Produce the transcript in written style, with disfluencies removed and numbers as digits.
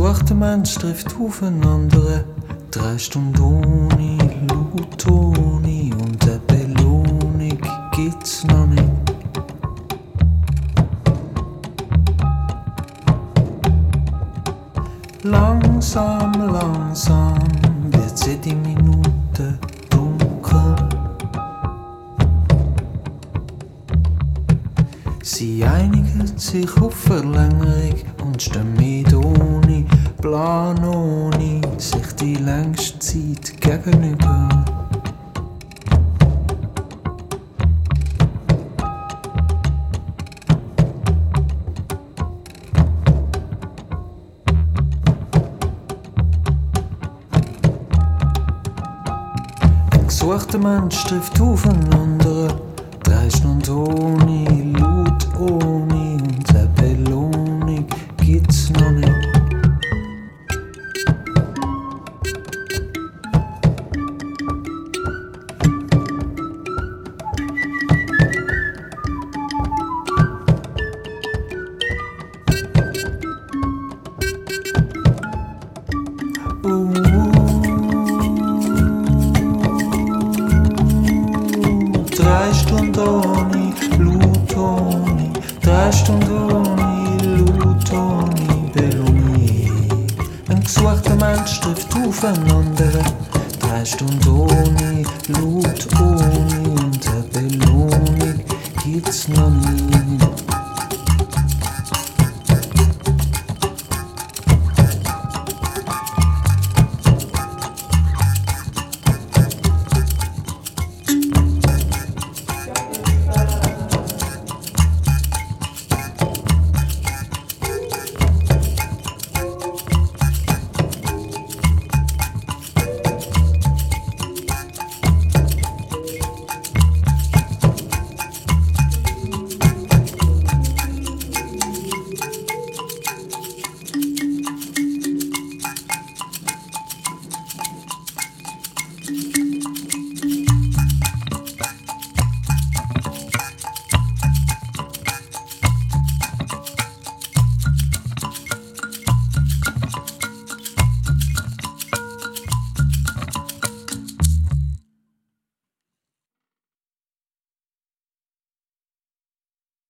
gesuchter Mensch trifft aufeinander. 3 Stunden ohne Laut, ohne und eine Belohnung gibt's noch nicht. Langsam, langsam wird jede Minute dunkel. Sie einigen sich auf Verlängerung und stehen mit ohne Plan, ohne sich die längste Zeit gegenüber. Ein gesuchter Mensch trifft aufeinander. 3 Stunden ohne Laut, ohne und eine Belohnung gibt's noch nicht. Drei Stunden ohne Laut, ohne 3 Stunden ohne Laut, ohne Belohnung. Ein gesuchter Mensch trifft aufeinander. 3 Stunden ohne Laut,